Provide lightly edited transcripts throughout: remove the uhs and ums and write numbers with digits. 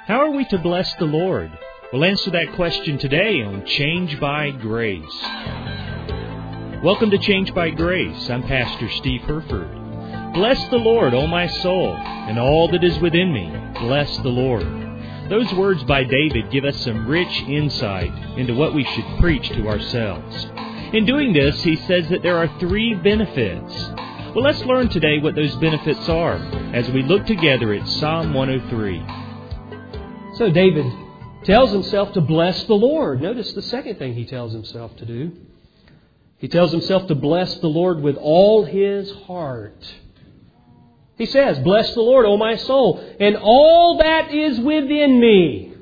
How are we to bless the Lord? We'll answer that question today on Change by Grace. Welcome to Change by Grace. I'm Pastor Steve Herford. Bless the Lord, O my soul, and all that is within me. Bless the Lord. Those words by David give us some rich insight into what we should preach to ourselves. In doing this, he says that there are 3 benefits. Well, let's learn today what those benefits are as we look together at Psalm 103. So David tells himself to bless the Lord. Notice the second thing he tells himself to do. He tells himself to bless the Lord with all his heart. He says, "Bless the Lord, O my soul, and all that is within me."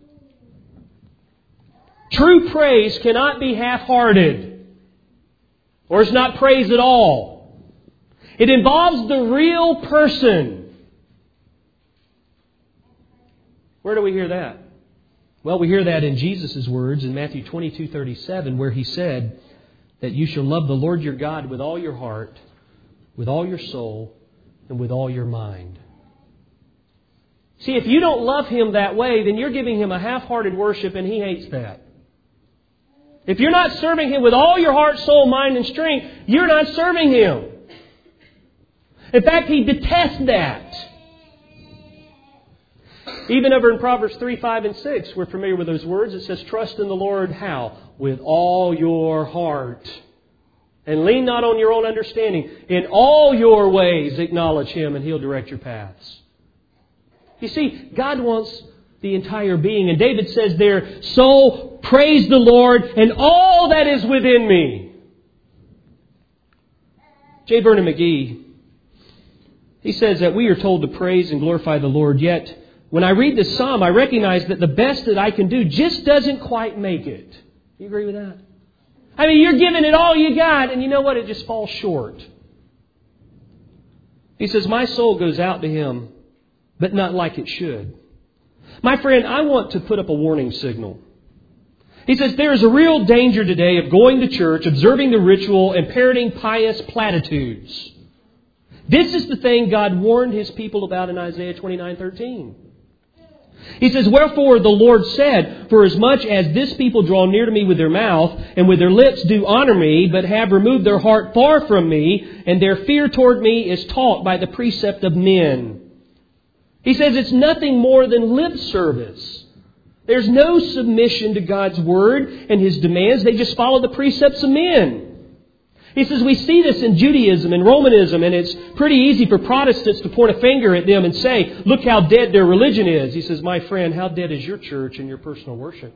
True praise cannot be half-hearted, or it's not praise at all. It involves the real person. Where do we hear that? Well, we hear that in Jesus' words in Matthew 22:37, where He said that you shall love the Lord your God with all your heart, with all your soul, and with all your mind. See, if you don't love Him that way, then you're giving Him a half-hearted worship, and He hates that. If you're not serving Him with all your heart, soul, mind, and strength, you're not serving Him. In fact, He detests that. Even over in Proverbs 3, 5, and 6, we're familiar with those words. It says, "Trust in the Lord," how? "With all your heart. And lean not on your own understanding. In all your ways acknowledge Him, and He'll direct your paths." You see, God wants the entire being. And David says there, "So praise the Lord and all that is within me." J. Vernon McGee, he says that we are told to praise and glorify the Lord, yet when I read this psalm, I recognize that the best that I can do just doesn't quite make it. You agree with that? I mean, you're giving it all you got, and you know what? It just falls short. He says, "My soul goes out to Him, but not like it should." My friend, I want to put up a warning signal. He says, there is a real danger today of going to church, observing the ritual, and parroting pious platitudes. This is the thing God warned His people about in Isaiah 29:13. He says, "Wherefore the Lord said, For as much as this people draw near to me with their mouth, and with their lips do honor me, but have removed their heart far from me, and their fear toward me is taught by the precept of men." He says it's nothing more than lip service. There's no submission to God's Word and His demands. They just follow the precepts of men. He says we see this in Judaism and Romanism, and it's pretty easy for Protestants to point a finger at them and say, "Look how dead their religion is." He says, "My friend, how dead is your church and your personal worship?"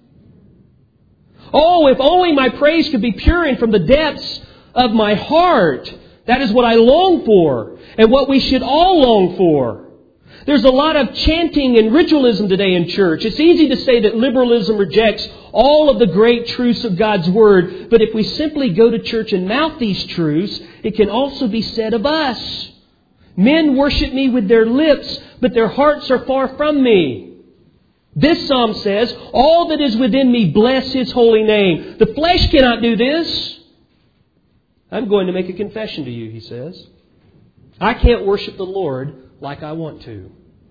"Oh, if only my praise could be pure and from the depths of my heart." That is what I long for, and what we should all long for. There's a lot of chanting and ritualism today in church. It's easy to say that liberalism rejects all of the great truths of God's Word. But if we simply go to church and mouth these truths, it can also be said of us. "Men worship me with their lips, but their hearts are far from me." This psalm says, "All that is within me, bless His holy name." The flesh cannot do this. "I'm going to make a confession to you," he says. "I can't worship the Lord like I want to."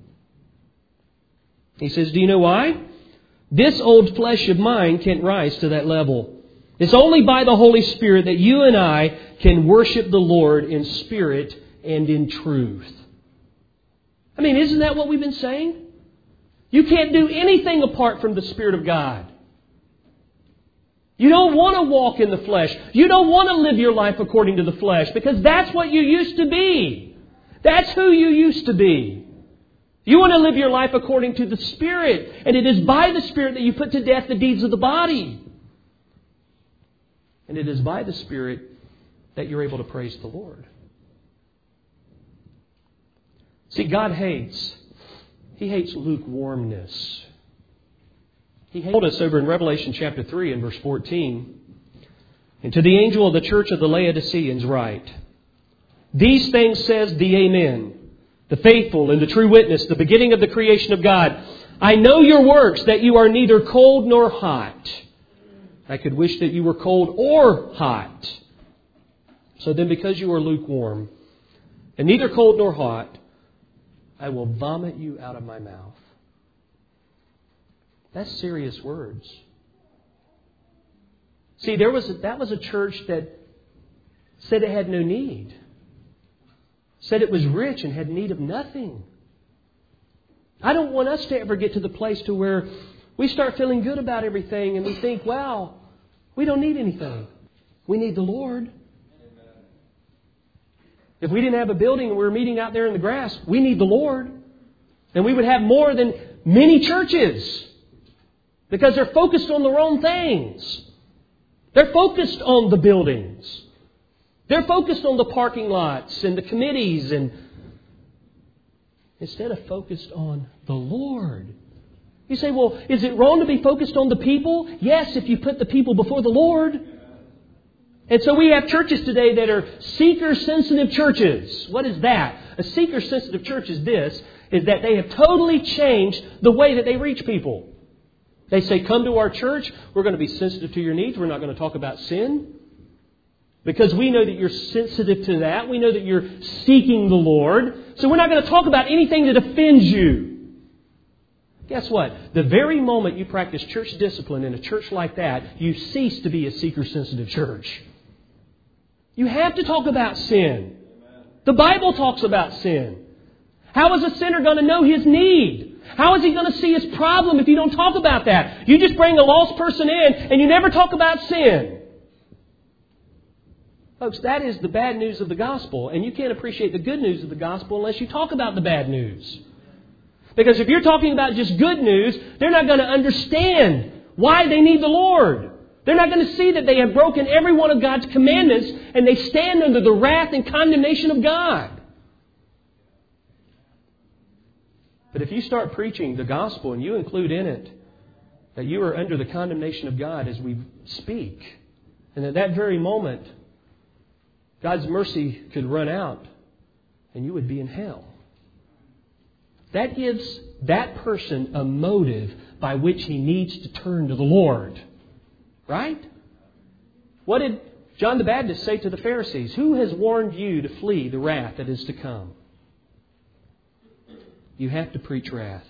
He says, "Do you know why? This old flesh of mine can't rise to that level. It's only by the Holy Spirit that you and I can worship the Lord in spirit and in truth." I mean, isn't that what we've been saying? You can't do anything apart from the Spirit of God. You don't want to walk in the flesh. You don't want to live your life according to the flesh, because that's what you used to be. That's who you used to be. You want to live your life according to the Spirit. And it is by the Spirit that you put to death the deeds of the body. And it is by the Spirit that you're able to praise the Lord. See, God hates. He hates lukewarmness. He told us over in Revelation chapter 3 and verse 14, "And to the angel of the church of the Laodiceans write, These things says the Amen, the faithful and the true witness, the beginning of the creation of God. I know your works, that you are neither cold nor hot. I could wish that you were cold or hot. So then, because you are lukewarm, and neither cold nor hot, I will vomit you out of my mouth." That's serious words. See, that was a church that said it had no need. Said it was rich and had need of nothing. I don't want us to ever get to the place to where we start feeling good about everything and we think, wow, we don't need anything. We need the Lord. If we didn't have a building and we were meeting out there in the grass, we need the Lord. And we would have more than many churches. Because they're focused on the wrong things. They're focused on the buildings. They're focused on the parking lots and the committees, and instead of focused on the Lord. You say, well, is it wrong to be focused on the people? Yes, if you put the people before the Lord. And so we have churches today that are seeker-sensitive churches. What is that? A seeker-sensitive church is that they have totally changed the way that they reach people. They say, come to our church. We're going to be sensitive to your needs. We're not going to talk about sin. Because we know that you're sensitive to that. We know that you're seeking the Lord. So we're not going to talk about anything that offends you. Guess what? The very moment you practice church discipline in a church like that, you cease to be a seeker-sensitive church. You have to talk about sin. The Bible talks about sin. How is a sinner going to know his need? How is he going to see his problem if you don't talk about that? You just bring a lost person in and you never talk about sin. Folks, that is the bad news of the gospel. And you can't appreciate the good news of the gospel unless you talk about the bad news. Because if you're talking about just good news, they're not going to understand why they need the Lord. They're not going to see that they have broken every one of God's commandments and they stand under the wrath and condemnation of God. But if you start preaching the gospel and you include in it that you are under the condemnation of God as we speak, and at that very moment, God's mercy could run out and you would be in hell. That gives that person a motive by which he needs to turn to the Lord. Right? What did John the Baptist say to the Pharisees? Who has warned you to flee the wrath that is to come? You have to preach wrath.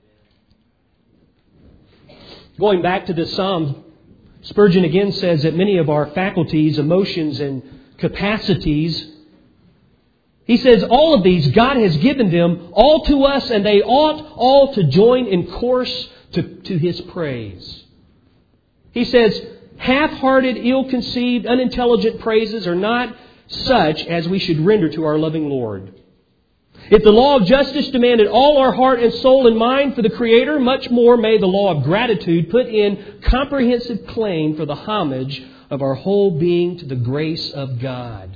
Going back to this psalm, Spurgeon again says that many of our faculties, emotions, and capacities, he says all of these God has given them all to us, and they ought all to join in chorus to His praise. He says, half-hearted, ill-conceived, unintelligent praises are not such as we should render to our loving Lord. If the law of justice demanded all our heart and soul and mind for the Creator, much more may the law of gratitude put in comprehensive claim for the homage of our whole being to the grace of God.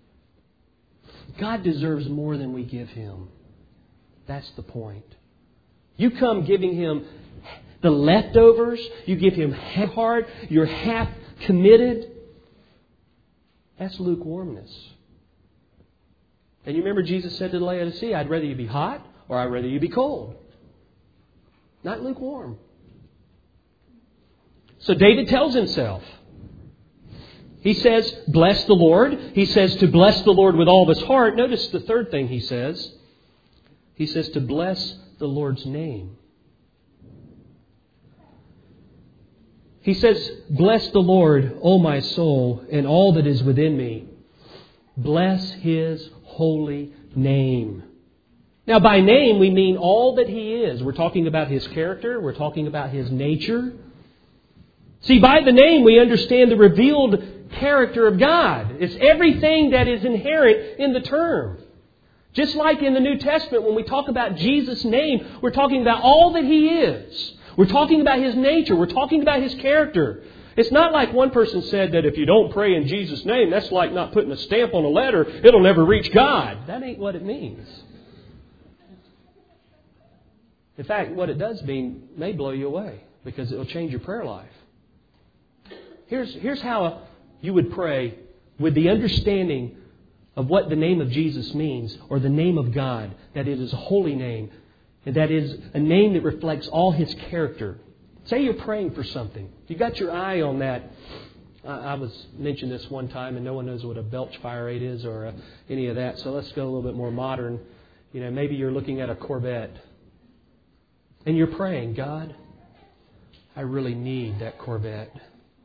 God deserves more than we give Him. That's the point. You come giving Him the leftovers, you give Him half-heart, you're half committed. That's lukewarmness. And you remember Jesus said to the Laodicea, I'd rather you be hot or I'd rather you be cold. Not lukewarm. So David tells himself. He says, bless the Lord. He says to bless the Lord with all of his heart. Notice the third thing he says. He says to bless the Lord's name. He says, bless the Lord, O my soul, and all that is within me. Bless His holy name. Now, by name, we mean all that He is. We're talking about His character. We're talking about His nature. See, by the name, we understand the revealed character of God. It's everything that is inherent in the term. Just like in the New Testament, when we talk about Jesus' name, we're talking about all that He is. We're talking about His nature. We're talking about His character. It's not like one person said that if you don't pray in Jesus' name, that's like not putting a stamp on a letter. It'll never reach God. That ain't what it means. In fact, what it does mean may blow you away because it will change your prayer life. Here's how you would pray with the understanding of what the name of Jesus means, or the name of God, that it is a holy name, and that is a name that reflects all His character. Say you're praying for something. You got your eye on that. I was mentioned this one time, and no one knows what a belch fire rate is or any of that. So let's go a little bit more modern. Maybe you're looking at a Corvette, and you're praying, God, I really need that Corvette.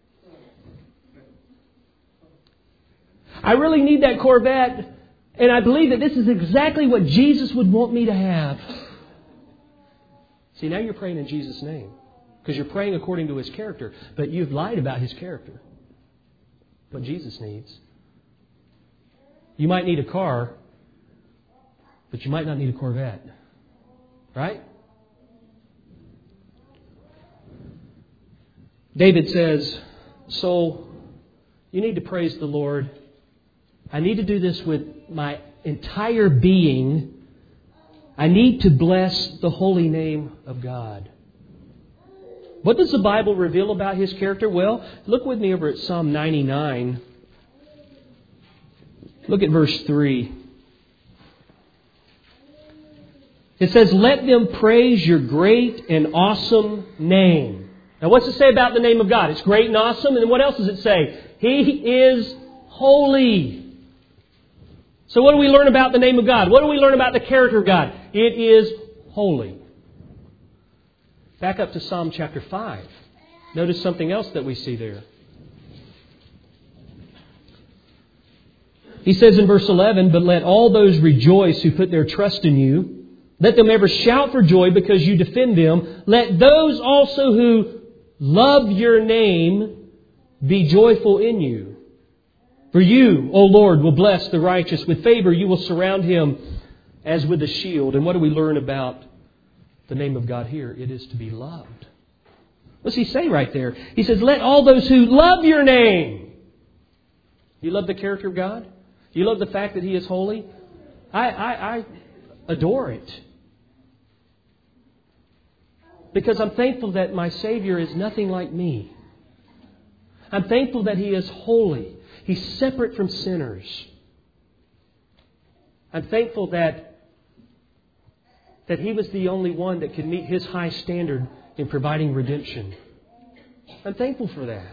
I really need that Corvette, and I believe that this is exactly what Jesus would want me to have. See, now you're praying in Jesus' name, because you're praying according to His character, but you've lied about His character. What Jesus needs. You might need a car, but you might not need a Corvette. Right? David says, soul, you need to praise the Lord. I need to do this with my entire being. I need to bless the holy name of God. What does the Bible reveal about His character? Well, look with me over at Psalm 99. Look at verse 3. It says, let them praise your great and awesome name. Now what's it say about the name of God? It's great and awesome. And what else does it say? He is holy. So what do we learn about the name of God? What do we learn about the character of God? It is holy. Back up to Psalm chapter 5. Notice something else that we see there. He says in verse 11, but let all those rejoice who put their trust in you. Let them ever shout for joy because you defend them. Let those also who love your name be joyful in you. For you, O Lord, will bless the righteous. With favor you will surround him as with a shield. And what do we learn about the name of God here? It is to be loved. What's He say right there? He says, let all those who love your name. You love the character of God? You love the fact that He is holy? I adore it. Because I'm thankful that my Savior is nothing like me. I'm thankful that He is holy. He's separate from sinners. I'm thankful that He was the only one that could meet His high standard in providing redemption. I'm thankful for that.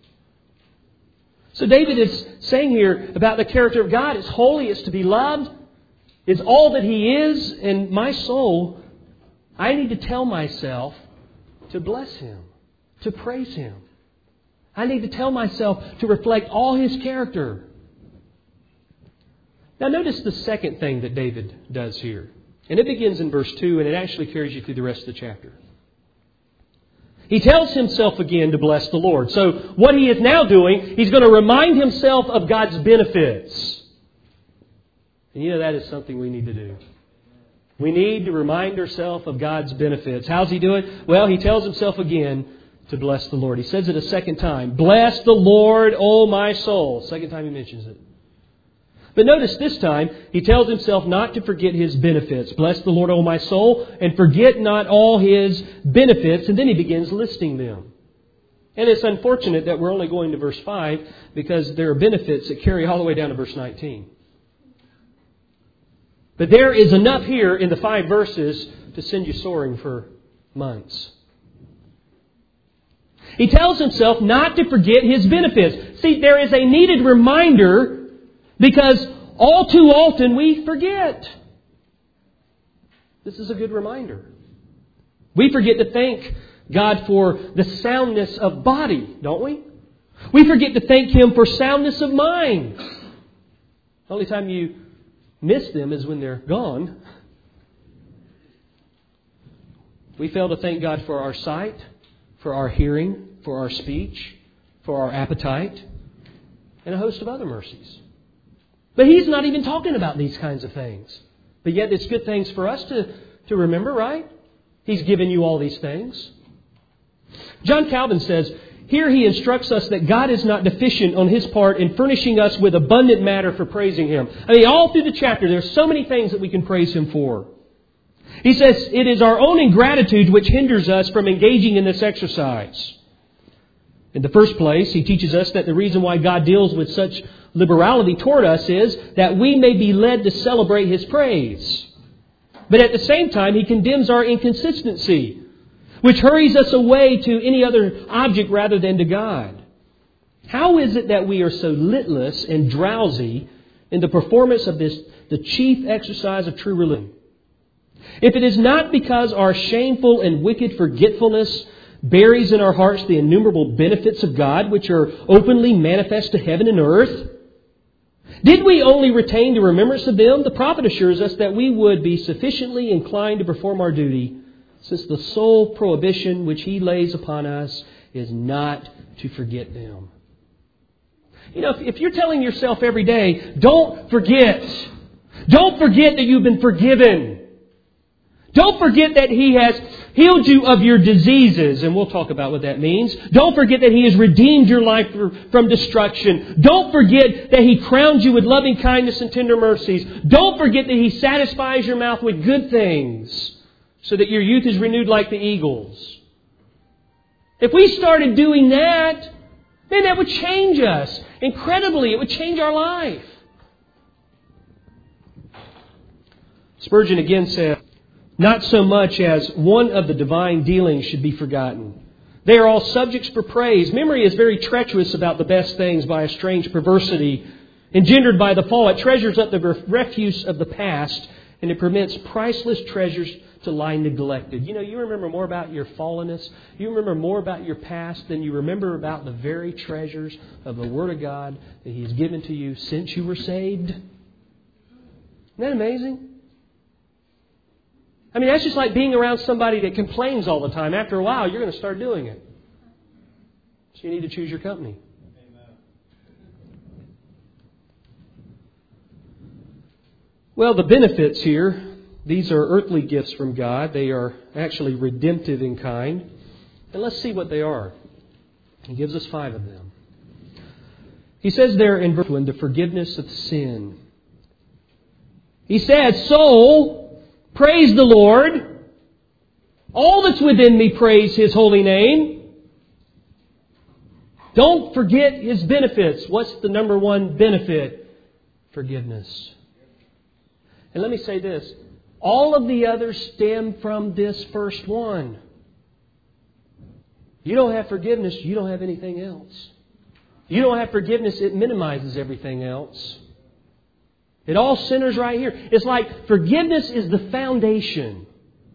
So David is saying here about the character of God. It's holy, it's to be loved. It's all that He is. And my soul, I need to tell myself to bless Him, to praise Him. I need to tell myself to reflect all His character. Now notice the second thing that David does here. And it begins in verse 2 and it actually carries you through the rest of the chapter. He tells himself again to bless the Lord. So what he is now doing, he's going to remind himself of God's benefits. And that is something we need to do. We need to remind ourselves of God's benefits. How's he do it? Well, he tells himself again to bless the Lord. He says it a second time. Bless the Lord, O my soul. Second time he mentions it. But notice this time, he tells himself not to forget His benefits. Bless the Lord, O my soul, and forget not all His benefits. And then he begins listing them. And it's unfortunate that we're only going to verse 5 because there are benefits that carry all the way down to verse 19. But there is enough here in the 5 verses to send you soaring for months. He tells himself not to forget His benefits. See, there is a needed reminder because all too often we forget. This is a good reminder. We forget to thank God for the soundness of body, don't we? We forget to thank Him for soundness of mind. The only time you miss them is when they're gone. We fail to thank God for our sight, for our hearing, for our speech, for our appetite, and a host of other mercies. But He's not even talking about these kinds of things. But yet it's good things for us to remember, right? He's given you all these things. John Calvin says, here he instructs us that God is not deficient on His part in furnishing us with abundant matter for praising Him. I mean, all through the chapter, there's so many things that we can praise Him for. He says, it is our own ingratitude which hinders us from engaging in this exercise. In the first place, he teaches us that the reason why God deals with such liberality toward us is that we may be led to celebrate His praise. But at the same time, he condemns our inconsistency, which hurries us away to any other object rather than to God. How is it that we are so litless and drowsy in the performance of the chief exercise of true religion? If it is not because our shameful and wicked forgetfulness buries in our hearts the innumerable benefits of God, which are openly manifest to heaven and earth? Did we only retain the remembrance of them? The prophet assures us that we would be sufficiently inclined to perform our duty, since the sole prohibition which He lays upon us is not to forget them. You know, if you're telling yourself every day, don't forget that you've been forgiven. Don't forget that He has healed you of your diseases, and we'll talk about what that means. Don't forget that He has redeemed your life from destruction. Don't forget that He crowns you with loving kindness and tender mercies. Don't forget that He satisfies your mouth with good things so that your youth is renewed like the eagles. If we started doing that, then that would change us incredibly. It would change our life. Spurgeon again said, "Not so much as one of the divine dealings should be forgotten. They are all subjects for praise. Memory is very treacherous about the best things by a strange perversity engendered by the fall. It treasures up the refuse of the past, and it permits priceless treasures to lie neglected." You know, you remember more about your fallenness, you remember more about your past than you remember about the very treasures of the Word of God that He has given to you since you were saved. Isn't that amazing? I mean, that's just like being around somebody that complains all the time. After a while, you're going to start doing it. So you need to choose your company. Amen. Well, the benefits here, these are earthly gifts from God. They are actually redemptive in kind. And let's see what they are. He gives us 5 of them. He says there in verse 1, the forgiveness of sin. He said, "Soul, praise the Lord. All that's within me praise His holy name." Don't forget His benefits. What's the number one benefit? Forgiveness. And let me say this. All of the others stem from this first one. You don't have forgiveness, you don't have anything else. You don't have forgiveness, it minimizes everything else. It all centers right here. It's like forgiveness is the foundation.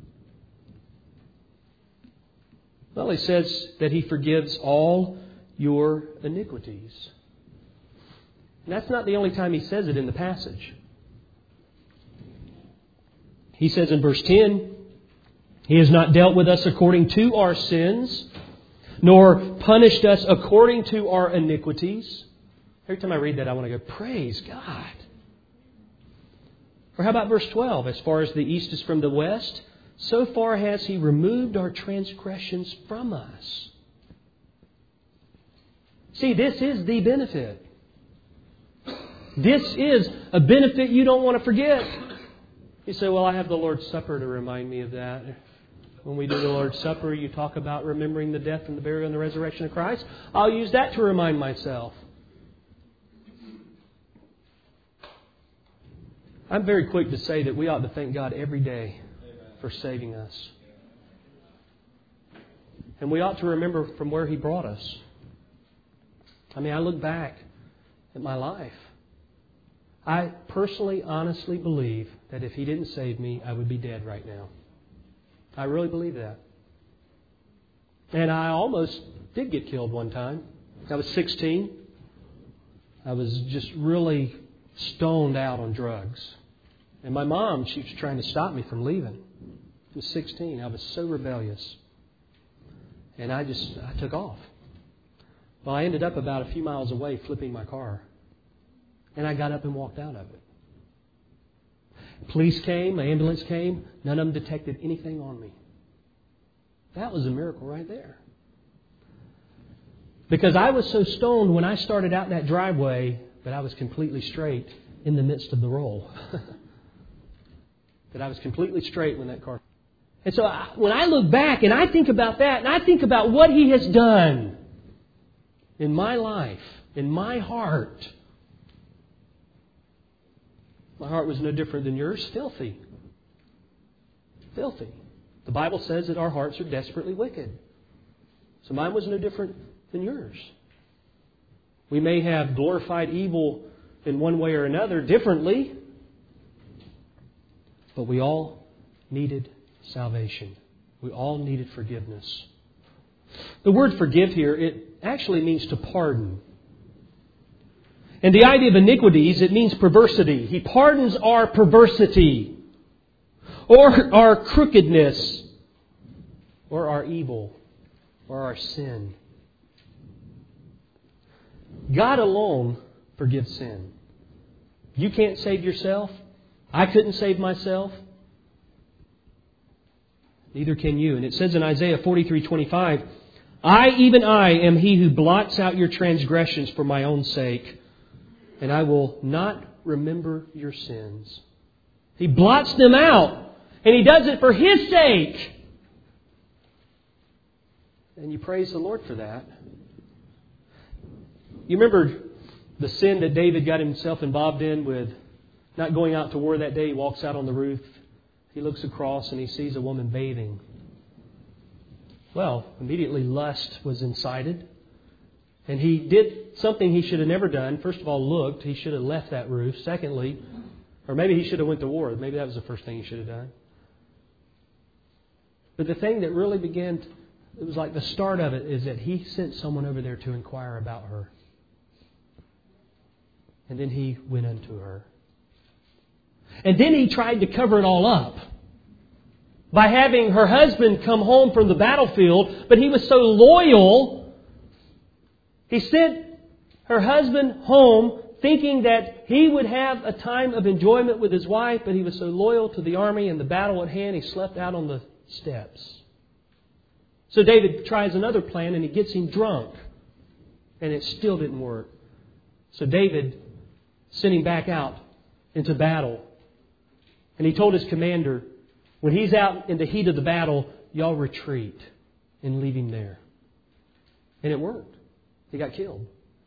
Well, He says that He forgives all your iniquities. And that's not the only time He says it in the passage. He says in verse 10, He has not dealt with us according to our sins, nor punished us according to our iniquities. Every time I read that, I want to go, praise God. Or how about verse 12? As far as the east is from the west, so far has He removed our transgressions from us. See, this is the benefit. This is a benefit you don't want to forget. You say, well, I have the Lord's Supper to remind me of that. When we do the Lord's Supper, you talk about remembering the death and the burial and the resurrection of Christ. I'll use that to remind myself. I'm very quick to say that we ought to thank God every day for saving us. And we ought to remember from where He brought us. I mean, I look back at my life. I personally, honestly believe that if He didn't save me, I would be dead right now. I really believe that. And I almost did get killed one time. I was 16. I was just really stoned out on drugs. And my mom, she was trying to stop me from leaving. I was 16. I was so rebellious. And I took off. Well, I ended up about a few miles away flipping my car. And I got up and walked out of it. Police came, the ambulance came. None of them detected anything on me. That was a miracle right there. Because I was so stoned when I started out in that driveway that I was completely straight in the midst of the roll. That I was completely straight when that car... And so when I look back and I think about that, and I think about what He has done in my life, in my heart was no different than yours, filthy. Filthy. The Bible says that our hearts are desperately wicked. So mine was no different than yours. We may have glorified evil in one way or another differently, but we all needed salvation. We all needed forgiveness. The word forgive here, it actually means to pardon. And the idea of iniquities, it means perversity. He pardons our perversity, or our crookedness, or our evil, or our sin. God alone forgives sin. You can't save yourself. I couldn't save myself. Neither can you. And it says in Isaiah 43:25, I, even I, am He who blots out your transgressions for my own sake, and I will not remember your sins. He blots them out, and He does it for His sake. And you praise the Lord for that. You remember the sin that David got himself involved in with not going out to war that day. He walks out on the roof. He looks across and he sees a woman bathing. Well, immediately lust was incited. And he did something he should have never done. First of all, looked. He should have left that roof. Secondly, or maybe he should have went to war. Maybe that was the first thing he should have done. But the thing that really began, it was like the start of it, is that he sent someone over there to inquire about her. And then he went unto her. And then he tried to cover it all up by having her husband come home from the battlefield. But he was so loyal, he sent her husband home thinking that he would have a time of enjoyment with his wife. But he was so loyal to the army and the battle at hand, he slept out on the steps. So David tries another plan and he gets him drunk. And it still didn't work. So David sent him back out into battle. And he told his commander, when he's out in the heat of the battle, y'all retreat and leave him there. And it worked. He got killed.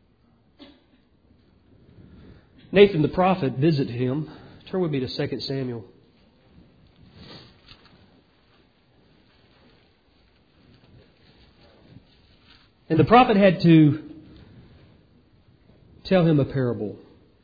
Nathan the prophet visited him. Turn with me to 2 Samuel. And the prophet had to tell him a parable.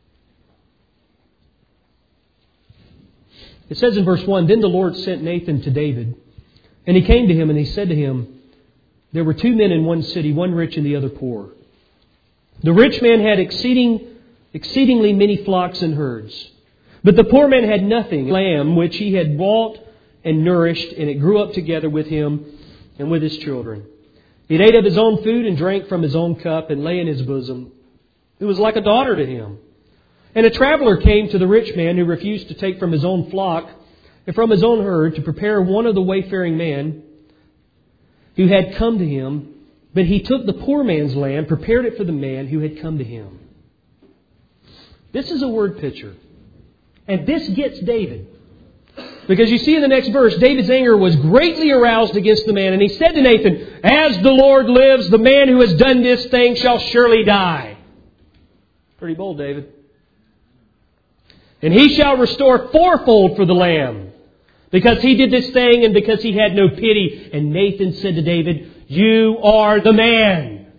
It says in verse 1, Then the Lord sent Nathan to David, and he came to him, and he said to him, There were two men in one city, one rich and the other poor. The rich man had exceedingly many flocks and herds, but the poor man had nothing, lamb which he had bought and nourished, and it grew up together with him and with his children. He ate of his own food and drank from his own cup and lay in his bosom. It was like a daughter to him. And a traveler came to the rich man who refused to take from his own flock and from his own herd to prepare one of the wayfaring men who had come to him. But he took the poor man's lamb, prepared it for the man who had come to him. This is a word picture. And this gets David. Because you see in the next verse, David's anger was greatly aroused against the man. And he said to Nathan, As the Lord lives, the man who has done this thing shall surely die. Pretty bold, David. And he shall restore fourfold for the lamb, because he did this thing and because he had no pity. And Nathan said to David, You are the man.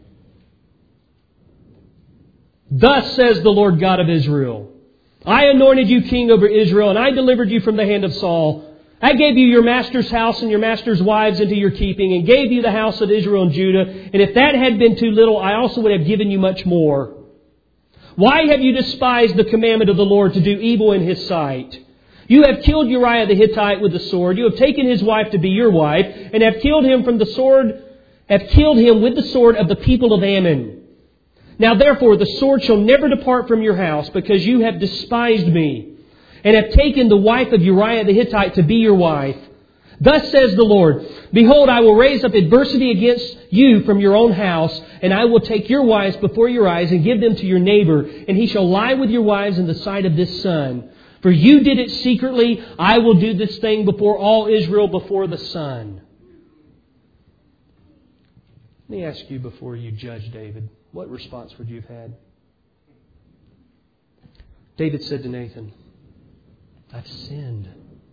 Thus says the Lord God of Israel, I anointed you king over Israel, and I delivered you from the hand of Saul. I gave you your master's house and your master's wives into your keeping, and gave you the house of Israel and Judah. And if that had been too little, I also would have given you much more. Why have you despised the commandment of the Lord to do evil in His sight? You have killed Uriah the Hittite with the sword. You have taken his wife to be your wife, and have killed him with the sword of the people of Ammon. Now therefore the sword shall never depart from your house, because you have despised me, and have taken the wife of Uriah the Hittite to be your wife. Thus says the Lord, Behold, I will raise up adversity against you from your own house, and I will take your wives before your eyes and give them to your neighbor, and he shall lie with your wives in the sight of this sun. For you did it secretly, I will do this thing before all Israel, before the sun. Let me ask you before you judge David, what response would you have had? David said to Nathan, I've sinned.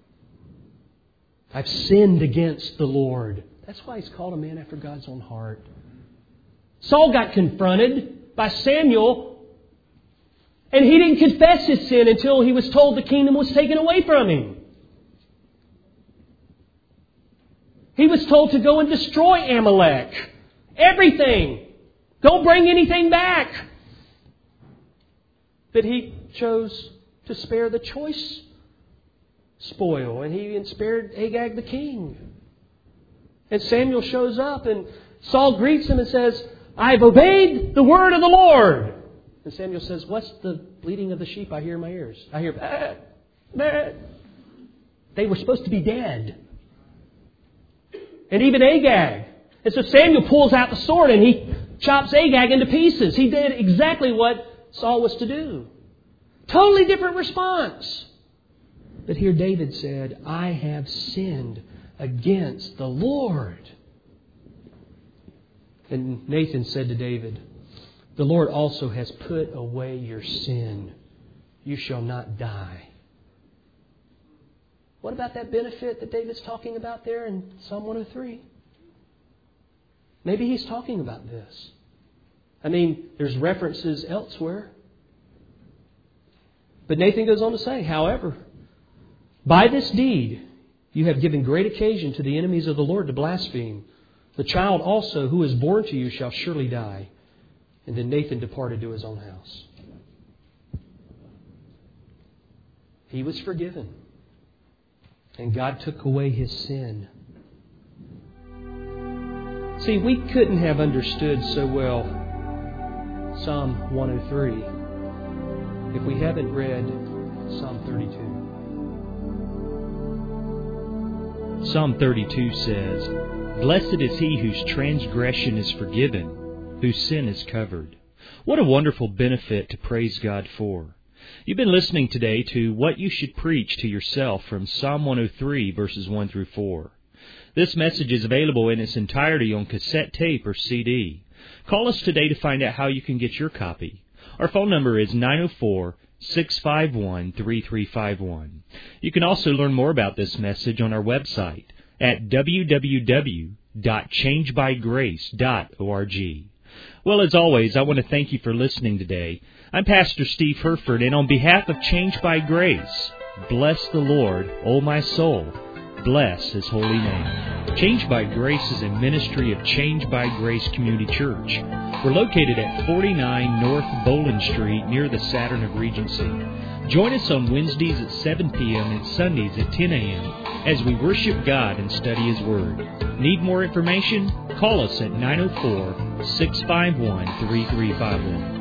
I've sinned against the Lord. That's why he's called a man after God's own heart. Saul got confronted by Samuel, and he didn't confess his sin until he was told the kingdom was taken away from him. He was told to go and destroy Amalek. Everything. Don't bring anything back. But he chose to spare the choice spoil, and he spared Agag the king. And Samuel shows up, and Saul greets him and says, I've obeyed the word of the Lord. And Samuel says, what's the bleating of the sheep I hear in my ears? I hear, bah, bah. They were supposed to be dead. And even Agag. And so Samuel pulls out the sword and he chops Agag into pieces. He did exactly what Saul was to do. Totally different response. But here David said, I have sinned against the Lord. And Nathan said to David, the Lord also has put away your sin. You shall not die. What about that benefit that David's talking about there in Psalm 103? Maybe he's talking about this. I mean, there's references elsewhere. But Nathan goes on to say, however, by this deed you have given great occasion to the enemies of the Lord to blaspheme. The child also who is born to you shall surely die. And then Nathan departed to his own house. He was forgiven. And God took away his sin. See, we couldn't have understood so well Psalm 103 if we haven't read Psalm 32. Psalm 32 says, Blessed is he whose transgression is forgiven, whose sin is covered. What a wonderful benefit to praise God for. You've been listening today to What You Should Preach to Yourself from Psalm 103, verses 1 through 4. This message is available in its entirety on cassette tape or CD. Call us today to find out how you can get your copy. Our phone number is 904-651-3351. You can also learn more about this message on our website at www.changebygrace.org. Well, as always, I want to thank you for listening today. I'm Pastor Steve Herford, and on behalf of Change by Grace, bless the Lord, O my soul. Bless His holy name. Change by Grace is a ministry of Change by Grace Community Church. We're located at 49 North Boland Street near the Saturn of Regency. Join us on Wednesdays at 7 p.m. and Sundays at 10 a.m. as we worship God and study His Word. Need more information? Call us at 904-651-3351.